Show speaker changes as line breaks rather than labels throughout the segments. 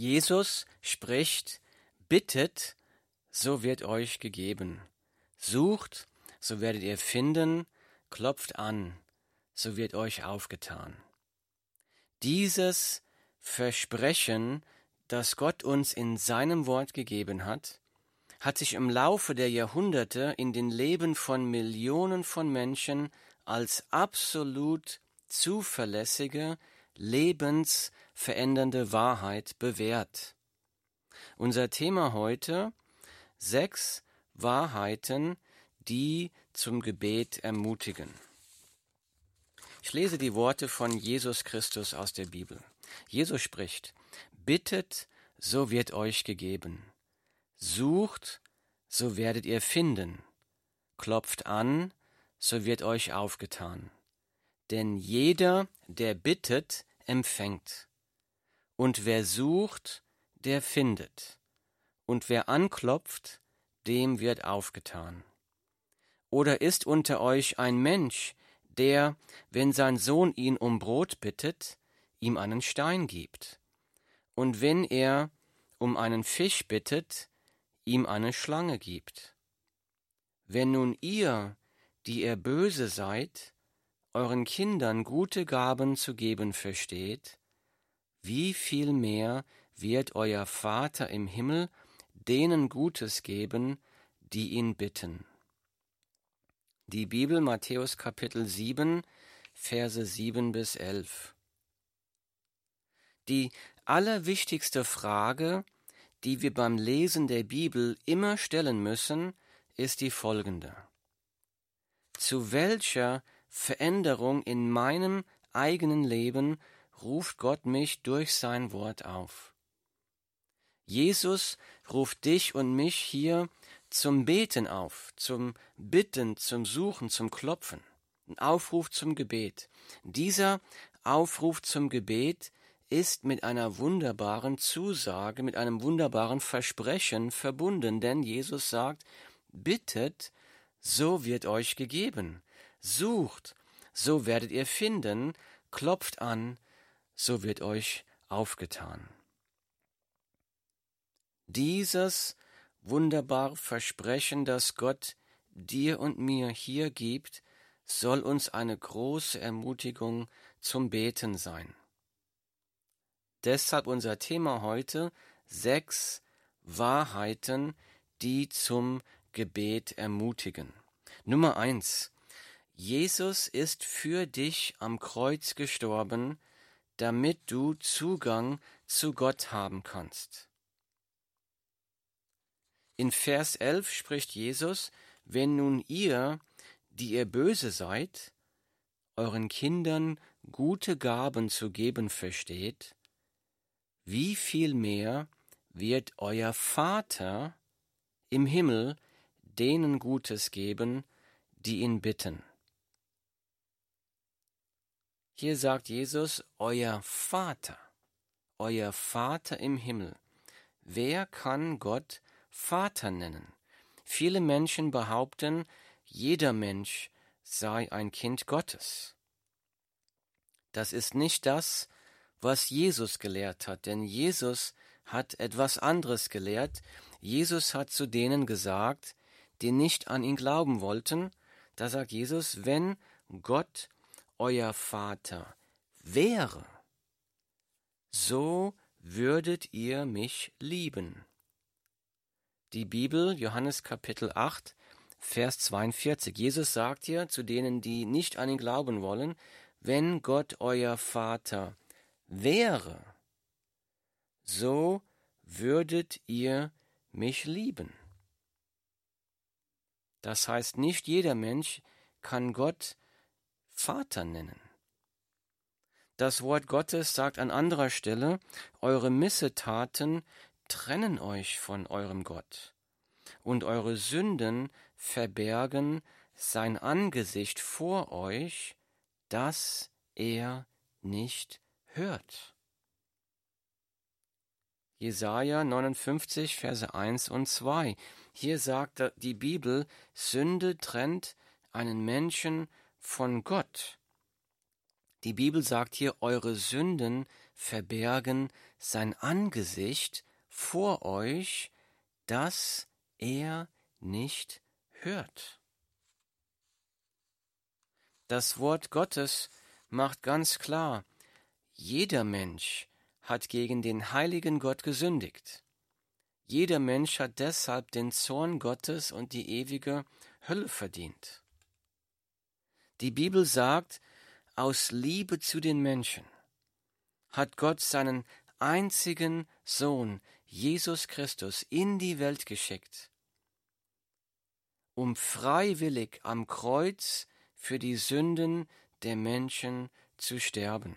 Jesus spricht: Bittet, so wird euch gegeben. Sucht, so werdet ihr finden. Klopft an, so wird euch aufgetan. Dieses Versprechen, das Gott uns in seinem Wort gegeben hat sich im Laufe der Jahrhunderte in den Leben von Millionen von Menschen als absolut zuverlässige, lebensverändernde Wahrheit bewährt. Unser Thema heute: 6 Wahrheiten, die zum Gebet ermutigen. Ich lese die Worte von Jesus Christus aus der Bibel. Jesus spricht: Bittet, so wird euch gegeben. Sucht, so werdet ihr finden. Klopft an, so wird euch aufgetan. Denn jeder, der bittet, empfängt. Und wer sucht, der findet. Und wer anklopft, dem wird aufgetan. Oder ist unter euch ein Mensch, der, wenn sein Sohn ihn um Brot bittet, ihm einen Stein gibt? Und wenn er um einen Fisch bittet, ihm eine Schlange gibt? Wenn nun ihr, die ihr böse seid, euren Kindern gute Gaben zu geben versteht, wie viel mehr wird euer Vater im Himmel denen Gutes geben, die ihn bitten. Die Bibel, Matthäus Kapitel 7, Verse 7 bis 11. Die allerwichtigste Frage, die wir beim Lesen der Bibel immer stellen müssen, ist die folgende: Zu welcher Veränderung in meinem eigenen Leben ruft Gott mich durch sein Wort auf? Jesus ruft dich und mich hier zum Beten auf, zum Bitten, zum Suchen, zum Klopfen. Ein Aufruf zum Gebet. Dieser Aufruf zum Gebet ist mit einer wunderbaren Zusage, mit einem wunderbaren Versprechen verbunden, denn Jesus sagt: Bittet, so wird euch gegeben. Sucht, so werdet ihr finden. Klopft an, so wird euch aufgetan. Dieses wunderbare Versprechen, das Gott dir und mir hier gibt, soll uns eine große Ermutigung zum Beten sein. Deshalb unser Thema heute: 6 Wahrheiten, die zum Gebet ermutigen. Nummer 1. Jesus ist für dich am Kreuz gestorben, damit du Zugang zu Gott haben kannst. In Vers 11 spricht Jesus: Wenn nun ihr, die ihr böse seid, euren Kindern gute Gaben zu geben versteht, wie viel mehr wird euer Vater im Himmel denen Gutes geben, die ihn bitten. Hier sagt Jesus: euer Vater im Himmel. Wer kann Gott Vater nennen? Viele Menschen behaupten, jeder Mensch sei ein Kind Gottes. Das ist nicht das, was Jesus gelehrt hat, denn Jesus hat etwas anderes gelehrt. Jesus hat zu denen gesagt, die nicht an ihn glauben wollten, da sagt Jesus: wenn Gott euer Vater wäre, so würdet ihr mich lieben. Die Bibel, Johannes Kapitel 8, Vers 42. Jesus sagt hier zu denen, die nicht an ihn glauben wollen: wenn Gott euer Vater wäre, so würdet ihr mich lieben. Das heißt, nicht jeder Mensch kann Gott Vater nennen. Das Wort Gottes sagt an anderer Stelle: eure Missetaten trennen euch von eurem Gott, und eure Sünden verbergen sein Angesicht vor euch, dass er nicht hört. Jesaja 59, Verse 1 und 2. Hier sagt die Bibel: Sünde trennt einen Menschen von Gott. Die Bibel sagt hier, eure Sünden verbergen sein Angesicht vor euch, dass er nicht hört. Das Wort Gottes macht ganz klar, jeder Mensch hat gegen den heiligen Gott gesündigt. Jeder Mensch hat deshalb den Zorn Gottes und die ewige Hölle verdient. Die Bibel sagt, aus Liebe zu den Menschen hat Gott seinen einzigen Sohn, Jesus Christus, in die Welt geschickt, um freiwillig am Kreuz für die Sünden der Menschen zu sterben.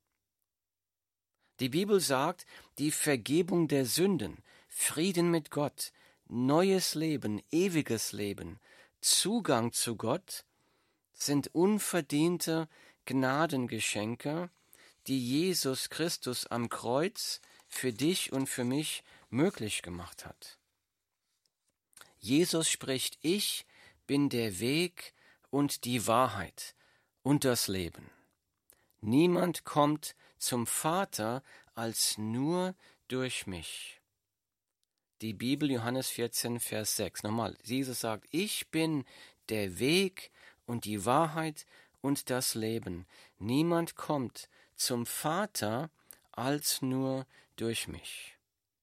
Die Bibel sagt, die Vergebung der Sünden, Frieden mit Gott, neues Leben, ewiges Leben, Zugang zu Gott sind unverdiente Gnadengeschenke, die Jesus Christus am Kreuz für dich und für mich möglich gemacht hat. Jesus spricht, ich bin der Weg und die Wahrheit und das Leben. Niemand kommt zum Vater als nur durch mich. Die Bibel, Johannes 14, Vers 6. Nochmal, Jesus sagt, ich bin der Weg und die Wahrheit und das Leben. Niemand kommt zum Vater als nur durch mich.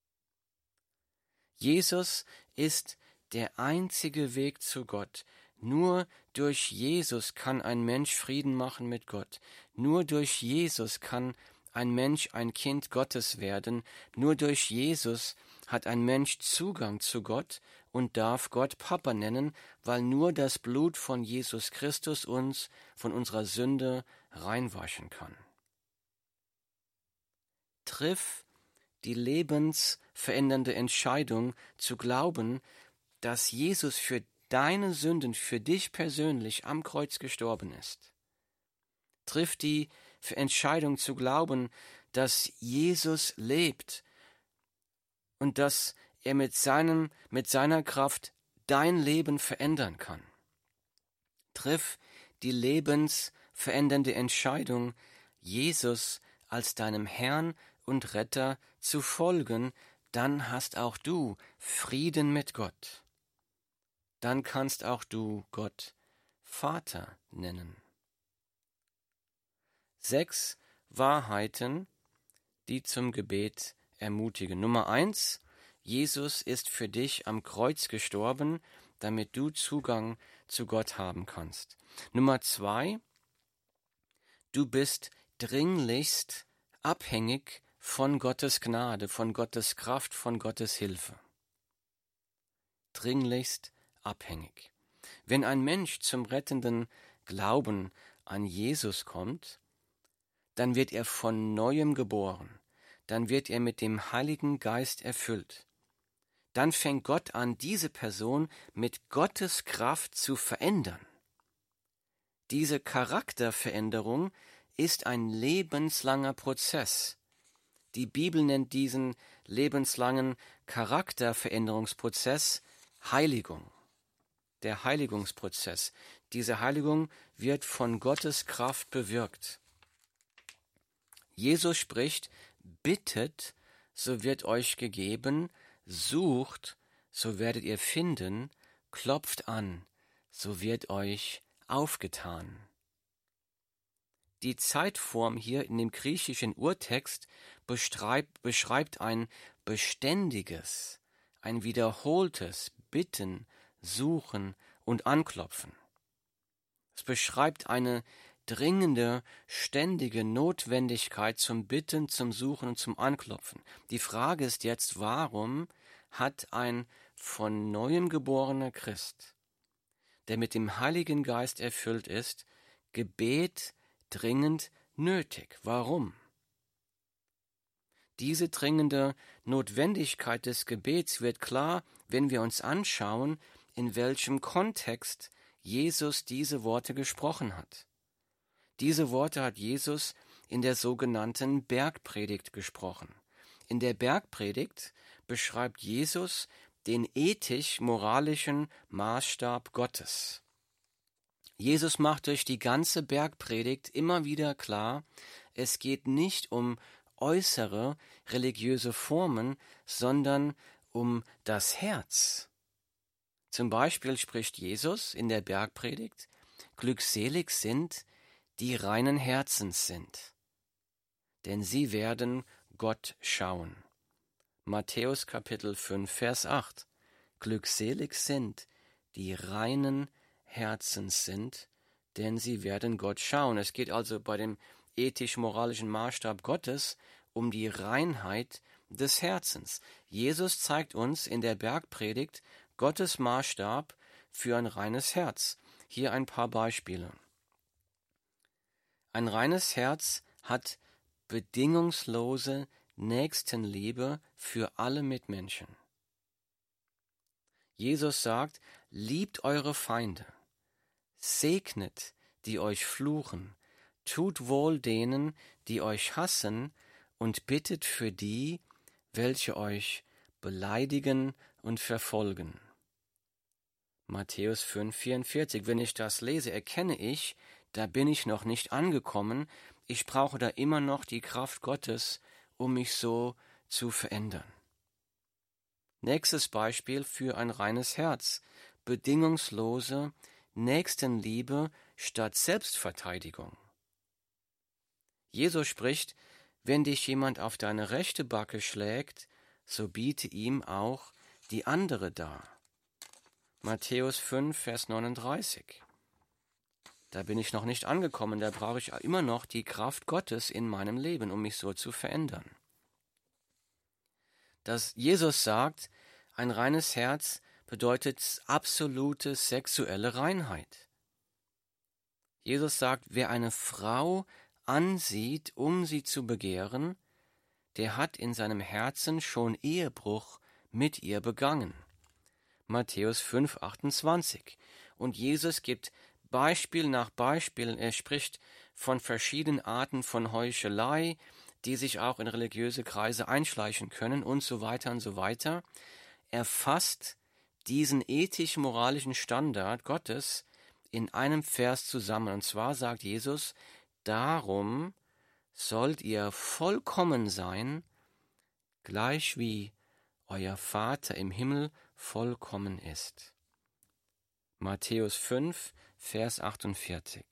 Jesus ist der einzige Weg zu Gott. Nur durch Jesus kann ein Mensch Frieden machen mit Gott. Nur durch Jesus kann ein Mensch ein Kind Gottes werden. Nur durch Jesus hat ein Mensch Zugang zu Gott und darf Gott Papa nennen, weil nur das Blut von Jesus Christus uns von unserer Sünde reinwaschen kann. Triff die lebensverändernde Entscheidung zu glauben, dass Jesus für deine Sünden, für dich persönlich am Kreuz gestorben ist. Triff die Entscheidung zu glauben, dass Jesus lebt und dass er mit seiner Kraft dein Leben verändern kann. Triff die lebensverändernde Entscheidung, Jesus als deinem Herrn und Retter zu folgen, dann hast auch du Frieden mit Gott. Dann kannst auch du Gott Vater nennen. 6 Wahrheiten, die zum Gebet ermutigen. Nummer 1, Jesus ist für dich am Kreuz gestorben, damit du Zugang zu Gott haben kannst. Nummer 2, du bist dringlichst abhängig von Gottes Gnade, von Gottes Kraft, von Gottes Hilfe. Dringlichst abhängig. Wenn ein Mensch zum rettenden Glauben an Jesus kommt, dann wird er von Neuem geboren, dann wird er mit dem Heiligen Geist erfüllt. Dann fängt Gott an, diese Person mit Gottes Kraft zu verändern. Diese Charakterveränderung ist ein lebenslanger Prozess. Die Bibel nennt diesen lebenslangen Charakterveränderungsprozess Heiligung. Der Heiligungsprozess. Diese Heiligung wird von Gottes Kraft bewirkt. Jesus spricht, bittet, so wird euch gegeben, sucht, so werdet ihr finden, klopft an, so wird euch aufgetan. Die Zeitform hier in dem griechischen Urtext beschreibt ein beständiges, ein wiederholtes Bitten, Suchen und Anklopfen. Es beschreibt eine dringende, ständige Notwendigkeit zum Bitten, zum Suchen und zum Anklopfen. Die Frage ist jetzt, warum hat ein von Neuem geborener Christ, der mit dem Heiligen Geist erfüllt ist, Gebet dringend nötig? Warum? Diese dringende Notwendigkeit des Gebets wird klar, wenn wir uns anschauen, in welchem Kontext Jesus diese Worte gesprochen hat. Diese Worte hat Jesus in der sogenannten Bergpredigt gesprochen. In der Bergpredigt beschreibt Jesus den ethisch-moralischen Maßstab Gottes. Jesus macht durch die ganze Bergpredigt immer wieder klar, es geht nicht um äußere religiöse Formen, sondern um das Herz. Zum Beispiel spricht Jesus in der Bergpredigt: Glückselig sind, die reinen Herzens sind, denn sie werden Gott schauen. Matthäus Kapitel 5, Vers 8. Glückselig sind, die reinen Herzens sind, denn sie werden Gott schauen. Es geht also bei dem ethisch-moralischen Maßstab Gottes um die Reinheit des Herzens. Jesus zeigt uns in der Bergpredigt Gottes Maßstab für ein reines Herz. Hier ein paar Beispiele. Ein reines Herz hat bedingungslose Nächstenliebe für alle Mitmenschen. Jesus sagt, liebt eure Feinde, segnet, die euch fluchen, tut wohl denen, die euch hassen, und bittet für die, welche euch beleidigen und verfolgen. Matthäus 5,44. Wenn ich das lese, erkenne ich, da bin ich noch nicht angekommen, ich brauche da immer noch die Kraft Gottes, um mich so zu verändern. Nächstes Beispiel für ein reines Herz: bedingungslose Nächstenliebe statt Selbstverteidigung. Jesus spricht, wenn dich jemand auf deine rechte Backe schlägt, so biete ihm auch die andere dar. Matthäus 5, Vers 39. Da bin ich noch nicht angekommen, da brauche ich immer noch die Kraft Gottes in meinem Leben, um mich so zu verändern. Dass Jesus sagt, ein reines Herz bedeutet absolute sexuelle Reinheit. Jesus sagt, wer eine Frau ansieht, um sie zu begehren, der hat in seinem Herzen schon Ehebruch mit ihr begangen. Matthäus 5, 28. Und Jesus gibt Beispiel nach Beispiel. Er spricht von verschiedenen Arten von Heuchelei, die sich auch in religiöse Kreise einschleichen können und so weiter und so weiter. Er fasst diesen ethisch-moralischen Standard Gottes in einem Vers zusammen. Und zwar sagt Jesus, darum sollt ihr vollkommen sein, gleich wie euer Vater im Himmel vollkommen ist. Matthäus 5, Vers 48.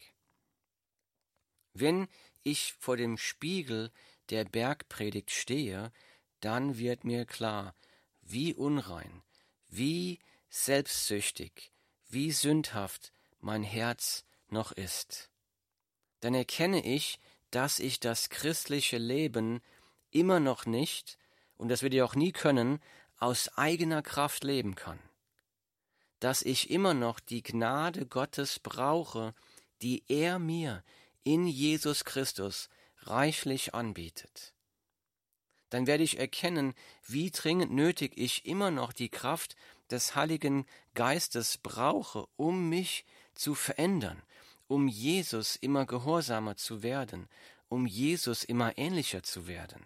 Wenn ich vor dem Spiegel der Bergpredigt stehe, dann wird mir klar, wie unrein, wie selbstsüchtig, wie sündhaft mein Herz noch ist. Dann erkenne ich, dass ich das christliche Leben immer noch nicht, und das werde ich auch nie können, aus eigener Kraft leben kann. Dass ich immer noch die Gnade Gottes brauche, die er mir in Jesus Christus reichlich anbietet. Dann werde ich erkennen, wie dringend nötig ich immer noch die Kraft des Heiligen Geistes brauche, um mich zu verändern, um Jesus immer gehorsamer zu werden, um Jesus immer ähnlicher zu werden.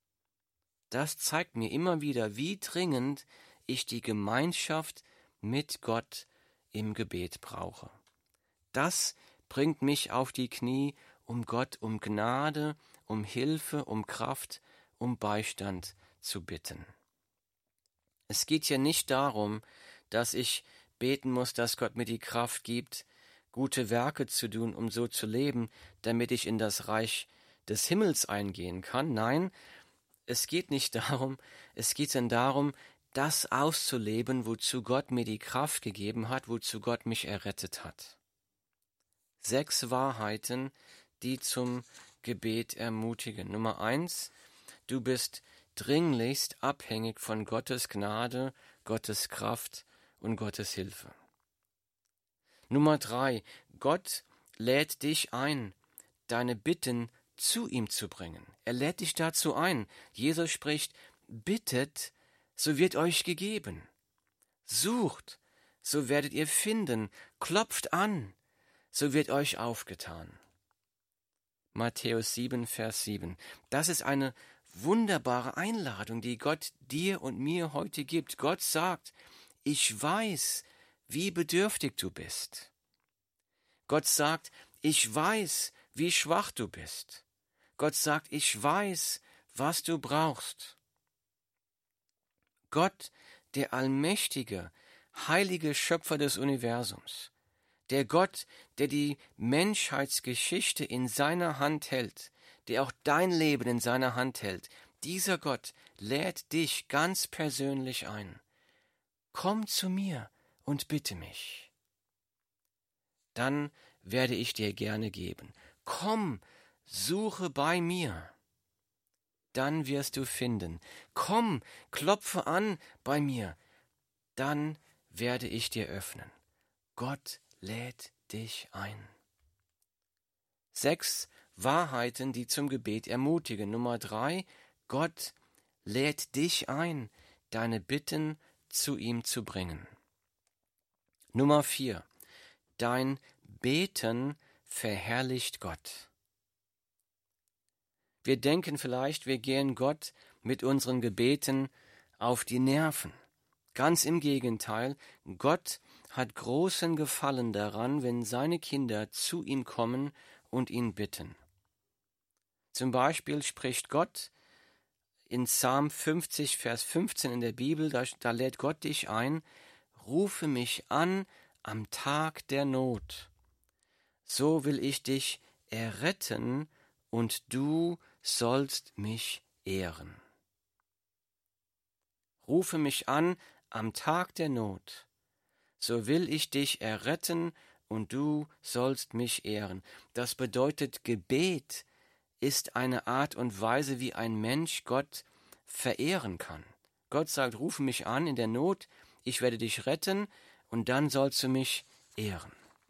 Das zeigt mir immer wieder, wie dringend ich die Gemeinschaft mit Gott im Gebet brauche. Das bringt mich auf die Knie, um Gott um Gnade, um Hilfe, um Kraft, um Beistand zu bitten. Es geht hier nicht darum, dass ich beten muss, dass Gott mir die Kraft gibt, gute Werke zu tun, um so zu leben, damit ich in das Reich des Himmels eingehen kann. Nein, es geht nicht darum, es geht dann darum, das auszuleben, wozu Gott mir die Kraft gegeben hat, wozu Gott mich errettet hat. 6 Wahrheiten, die zum Gebet ermutigen. Nummer 1, du bist dringlichst abhängig von Gottes Gnade, Gottes Kraft und Gottes Hilfe. Nummer 3, Gott lädt dich ein, deine Bitten zu ihm zu bringen. Er lädt dich dazu ein. Jesus spricht, bittet, so wird euch gegeben. Sucht, so werdet ihr finden. Klopft an, so wird euch aufgetan. Matthäus 7, Vers 7. Das ist eine wunderbare Einladung, die Gott dir und mir heute gibt. Gott sagt, ich weiß, wie bedürftig du bist. Gott sagt, ich weiß, wie schwach du bist. Gott sagt, ich weiß, was du brauchst. Gott, der allmächtige, heilige Schöpfer des Universums, der Gott, der die Menschheitsgeschichte in seiner Hand hält, der auch dein Leben in seiner Hand hält, dieser Gott lädt dich ganz persönlich ein. Komm zu mir und bitte mich. Dann werde ich dir gerne geben. Komm, suche bei mir. Dann wirst du finden. Komm, klopfe an bei mir. Dann werde ich dir öffnen. Gott lädt dich ein. 6 Wahrheiten, die zum Gebet ermutigen. Nummer 3, Gott lädt dich ein, deine Bitten zu ihm zu bringen. Nummer 4, dein Beten verherrlicht Gott. Wir denken vielleicht, wir gehen Gott mit unseren Gebeten auf die Nerven. Ganz im Gegenteil, Gott hat großen Gefallen daran, wenn seine Kinder zu ihm kommen und ihn bitten. Zum Beispiel spricht Gott in Psalm 50, Vers 15 in der Bibel, da lädt Gott dich ein, rufe mich an am Tag der Not. So will ich dich erretten und du sollst mich ehren. Rufe mich an am Tag der Not. So will ich dich erretten und du sollst mich ehren. Das bedeutet, Gebet ist eine Art und Weise, wie ein Mensch Gott verehren kann. Gott sagt, rufe mich an in der Not, ich werde dich retten und dann sollst du mich ehren.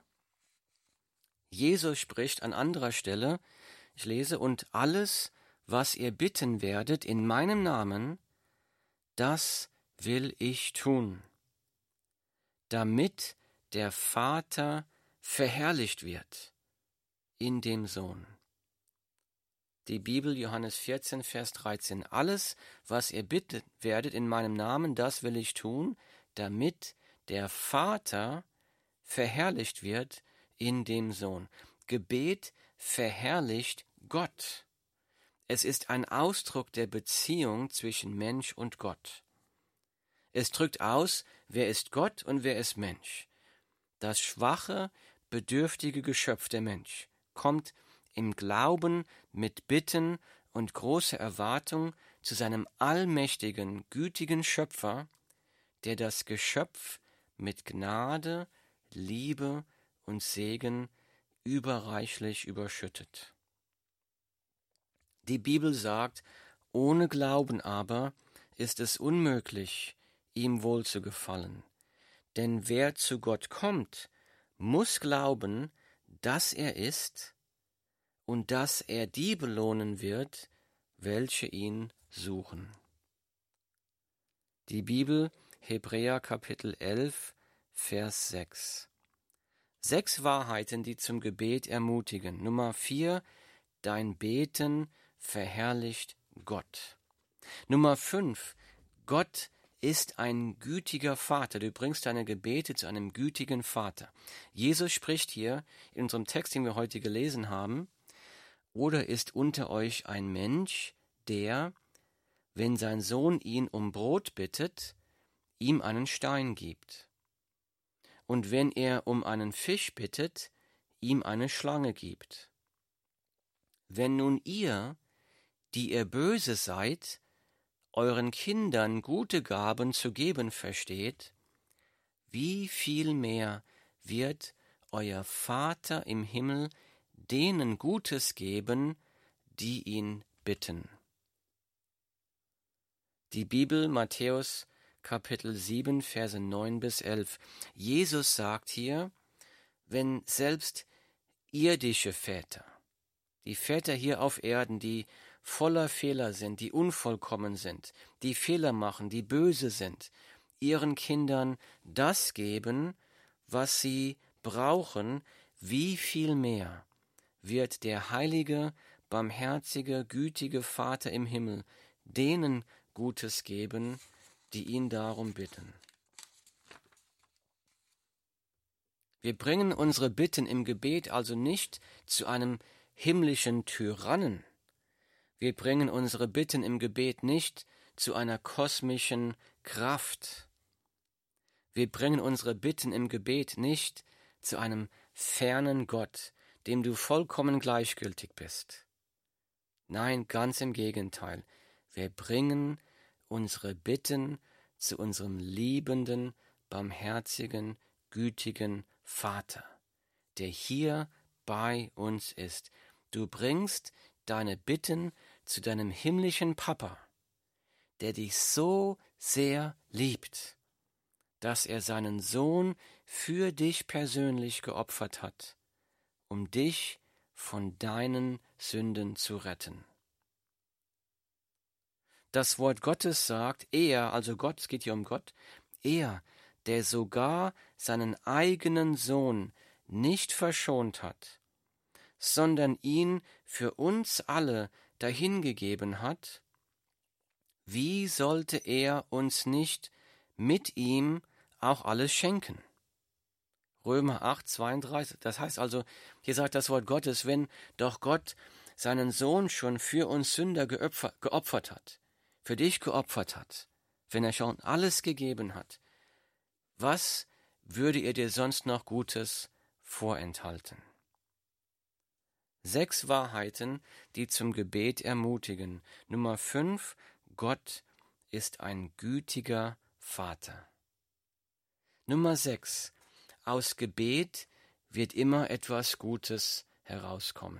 Jesus spricht an anderer Stelle, ich lese, und alles, was ihr bitten werdet in meinem Namen, das will ich tun, damit der Vater verherrlicht wird in dem Sohn. Die Bibel, Johannes 14, Vers 13. Alles, was ihr bitten werdet in meinem Namen, das will ich tun, damit der Vater verherrlicht wird in dem Sohn. Gebet verherrlicht Gott. Es ist ein Ausdruck der Beziehung zwischen Mensch und Gott. Es drückt aus, wer ist Gott und wer ist Mensch. Das schwache, bedürftige Geschöpf der Mensch kommt im Glauben mit Bitten und großer Erwartung zu seinem allmächtigen, gütigen Schöpfer, der das Geschöpf mit Gnade, Liebe und Segen überreichlich überschüttet. Die Bibel sagt, ohne Glauben aber ist es unmöglich, ihm wohlzugefallen. Denn wer zu Gott kommt, muss glauben, dass er ist und dass er die belohnen wird, welche ihn suchen. Die Bibel, Hebräer Kapitel 11, Vers 6. 6 Wahrheiten, die zum Gebet ermutigen. Nummer 4, dein Beten verherrlicht Gott. Nummer 5, Gott ist ein gütiger Vater. Du bringst deine Gebete zu einem gütigen Vater. Jesus spricht hier in unserem Text, den wir heute gelesen haben, oder ist unter euch ein Mensch, der, wenn sein Sohn ihn um Brot bittet, ihm einen Stein gibt? Und wenn er um einen Fisch bittet, ihm eine Schlange gibt? Wenn nun ihr, die ihr böse seid, euren Kindern gute Gaben zu geben versteht, wie viel mehr wird euer Vater im Himmel denen Gutes geben, die ihn bitten. Die Bibel, Matthäus Kapitel 7, Verse 9 bis 11. Jesus sagt hier, wenn selbst irdische Väter, die Väter hier auf Erden, die voller Fehler sind, die unvollkommen sind, die Fehler machen, die böse sind, ihren Kindern das geben, was sie brauchen, wie viel mehr wird der heilige, barmherzige, gütige Vater im Himmel denen Gutes geben, die ihn darum bitten. Wir bringen unsere Bitten im Gebet also nicht zu einem himmlischen Tyrannen. Wir bringen unsere Bitten im Gebet nicht zu einer kosmischen Kraft. Wir bringen unsere Bitten im Gebet nicht zu einem fernen Gott, dem du vollkommen gleichgültig bist. Nein, ganz im Gegenteil. Wir bringen unsere Bitten zu unserem liebenden, barmherzigen, gütigen Vater, der hier bei uns ist. Du bringst deine Bitten zu deinem himmlischen Papa, der dich so sehr liebt, dass er seinen Sohn für dich persönlich geopfert hat, um dich von deinen Sünden zu retten. Das Wort Gottes sagt, er, also Gott, es geht hier um Gott, er, der sogar seinen eigenen Sohn nicht verschont hat, sondern ihn für uns alle dahingegeben hat, wie sollte er uns nicht mit ihm auch alles schenken? Römer 8, 32. Das heißt also, hier sagt das Wort Gottes, wenn doch Gott seinen Sohn schon für uns Sünder geopfert hat, für dich geopfert hat, wenn er schon alles gegeben hat, was würde er dir sonst noch Gutes vorenthalten? 6 Wahrheiten, die zum Gebet ermutigen. Nummer 5, Gott ist ein gütiger Vater. Nummer 6, aus Gebet wird immer etwas Gutes herauskommen.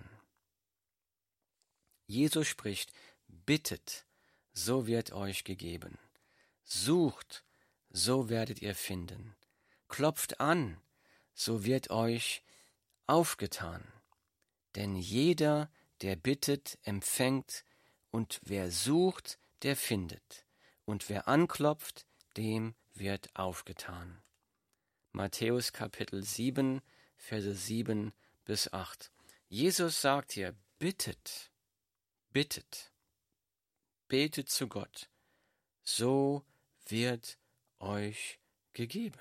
Jesus spricht, bittet, so wird euch gegeben. Sucht, so werdet ihr finden. Klopft an, so wird euch aufgetan. Denn jeder, der bittet, empfängt, und wer sucht, der findet. Und wer anklopft, dem wird aufgetan. Matthäus Kapitel 7, Verse 7 bis 8. Jesus sagt hier, bittet, bittet, betet zu Gott, so wird euch gegeben.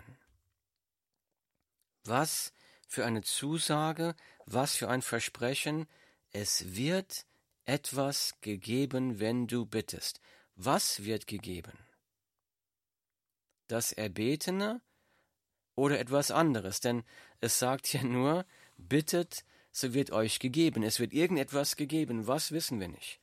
Was für eine Zusage, was für ein Versprechen, es wird etwas gegeben, wenn du bittest. Was wird gegeben? Das Erbetene oder etwas anderes? Denn es sagt ja nur, bittet, so wird euch gegeben. Es wird irgendetwas gegeben. Was wissen wir nicht?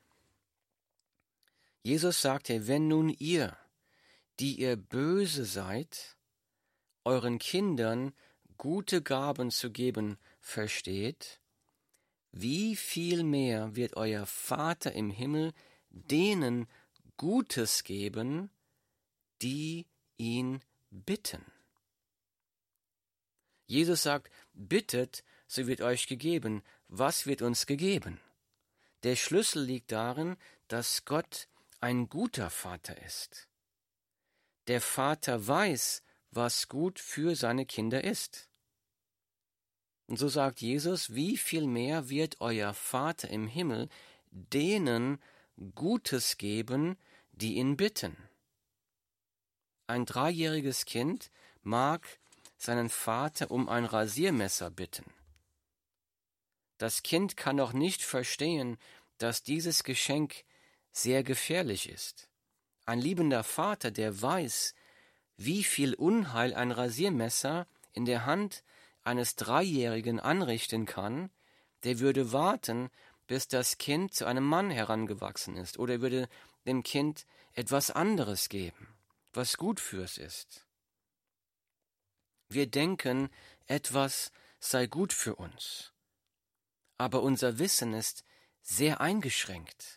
Jesus sagt ja, wenn nun ihr, die ihr böse seid, euren Kindern gute Gaben zu geben versteht, wie viel mehr wird euer Vater im Himmel denen Gutes geben, die ihn bitten. Jesus sagt, bittet, so wird euch gegeben. Was wird uns gegeben? Der Schlüssel liegt darin, dass Gott ein guter Vater ist. Der Vater weiß, was gut für seine Kinder ist. Und so sagt Jesus, wie viel mehr wird euer Vater im Himmel denen Gutes geben, die ihn bitten. Ein 3-jähriges Kind mag seinen Vater um ein Rasiermesser bitten. Das Kind kann noch nicht verstehen, dass dieses Geschenk sehr gefährlich ist. Ein liebender Vater, der weiß, wie viel Unheil ein Rasiermesser in der Hand eines 3-Jährigen anrichten kann, der würde warten, bis das Kind zu einem Mann herangewachsen ist, oder würde dem Kind etwas anderes geben, was gut fürs ist. Wir denken, etwas sei gut für uns, aber unser Wissen ist sehr eingeschränkt.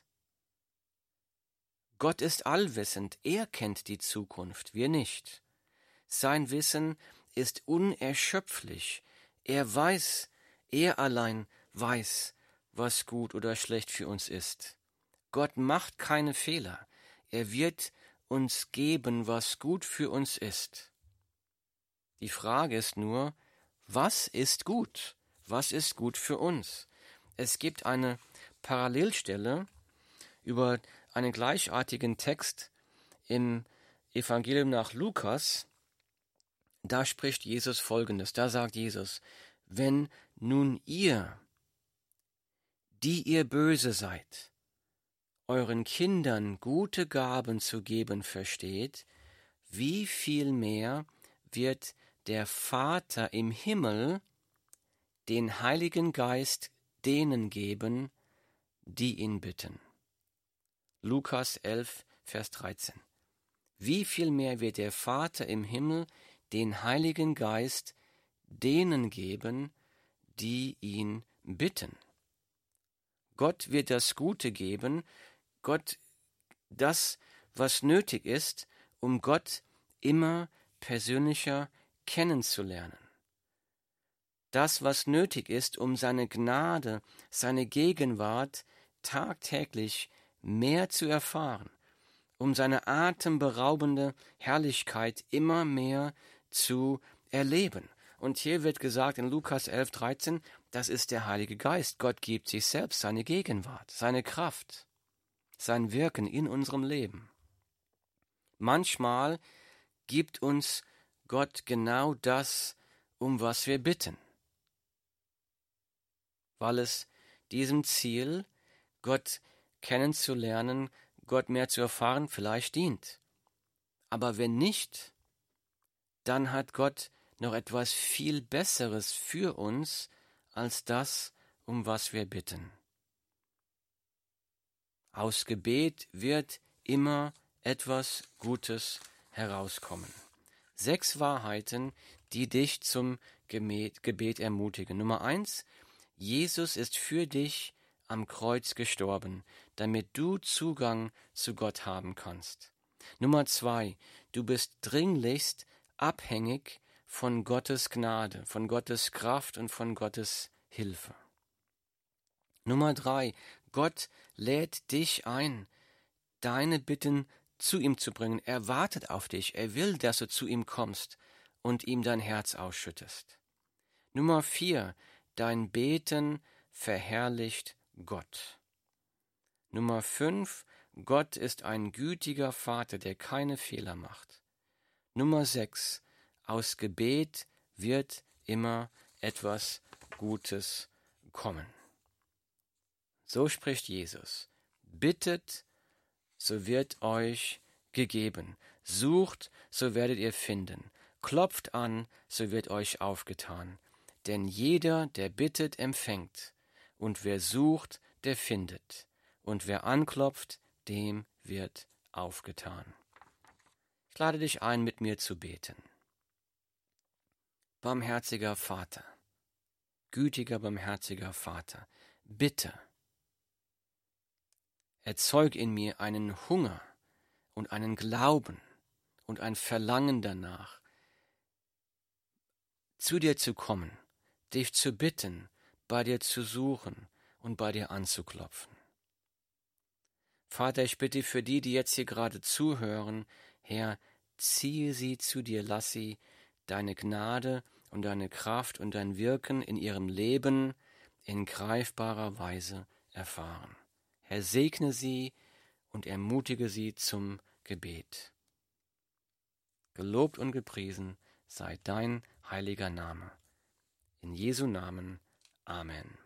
Gott ist allwissend, er kennt die Zukunft, wir nicht. Sein Wissen ist unerschöpflich. Er allein weiß, was gut oder schlecht für uns ist. Gott macht keine Fehler. Er wird uns geben, was gut für uns ist. Die Frage ist nur, was ist gut? Was ist gut für uns? Es gibt eine Parallelstelle über einen gleichartigen Text im Evangelium nach Lukas, Da spricht Jesus Folgendes, da sagt Jesus: Wenn nun ihr, die ihr böse seid, euren Kindern gute Gaben zu geben versteht, wie viel mehr wird der Vater im Himmel den Heiligen Geist denen geben, die ihn bitten. Lukas 11, Vers 13. Wie viel mehr wird der Vater im Himmel den Heiligen Geist denen geben, die ihn bitten? Gott wird das Gute geben, Gott das, was nötig ist, um Gott immer persönlicher kennenzulernen. Das, was nötig ist, um seine Gnade, seine Gegenwart tagtäglich mehr zu erfahren, um seine atemberaubende Herrlichkeit immer mehr zu erleben. Und hier wird gesagt in Lukas 11, 13, das ist der Heilige Geist. Gott gibt sich selbst seine Gegenwart, seine Kraft, sein Wirken in unserem Leben. Manchmal gibt uns Gott genau das, um was wir bitten, weil es diesem Ziel, Gott kennenzulernen, Gott mehr zu erfahren, vielleicht dient. Aber wenn nicht, dann hat Gott noch etwas viel Besseres für uns als das, um was wir bitten. Aus Gebet wird immer etwas Gutes herauskommen. 6 Wahrheiten, die dich zum Gebet ermutigen. Nummer 1, Jesus ist für dich am Kreuz gestorben, damit du Zugang zu Gott haben kannst. Nummer 2, du bist dringlichst abhängig von Gottes Gnade, von Gottes Kraft und von Gottes Hilfe. Nummer 3, Gott lädt dich ein, deine Bitten zu ihm zu bringen. Er wartet auf dich, er will, dass du zu ihm kommst und ihm dein Herz ausschüttest. Nummer 4, dein Beten verherrlicht Gott. Nummer 5, Gott ist ein gütiger Vater, der keine Fehler macht. Nummer 6, aus Gebet wird immer etwas Gutes kommen. So spricht Jesus. Bittet, so wird euch gegeben. Sucht, so werdet ihr finden. Klopft an, so wird euch aufgetan. Denn jeder, der bittet, empfängt. Und wer sucht, der findet. Und wer anklopft, dem wird aufgetan. Ich lade dich ein, mit mir zu beten. Barmherziger Vater, gütiger, barmherziger Vater, bitte, erzeug in mir einen Hunger und einen Glauben und ein Verlangen danach, zu dir zu kommen, dich zu bitten, bei dir zu suchen und bei dir anzuklopfen. Vater, ich bitte für die jetzt hier gerade zuhören, Herr, ziehe sie zu dir, lass sie deine Gnade und deine Kraft und dein Wirken in ihrem Leben in greifbarer Weise erfahren. Herr, segne sie und ermutige sie zum Gebet. Gelobt und gepriesen sei dein heiliger Name. In Jesu Namen. Amen.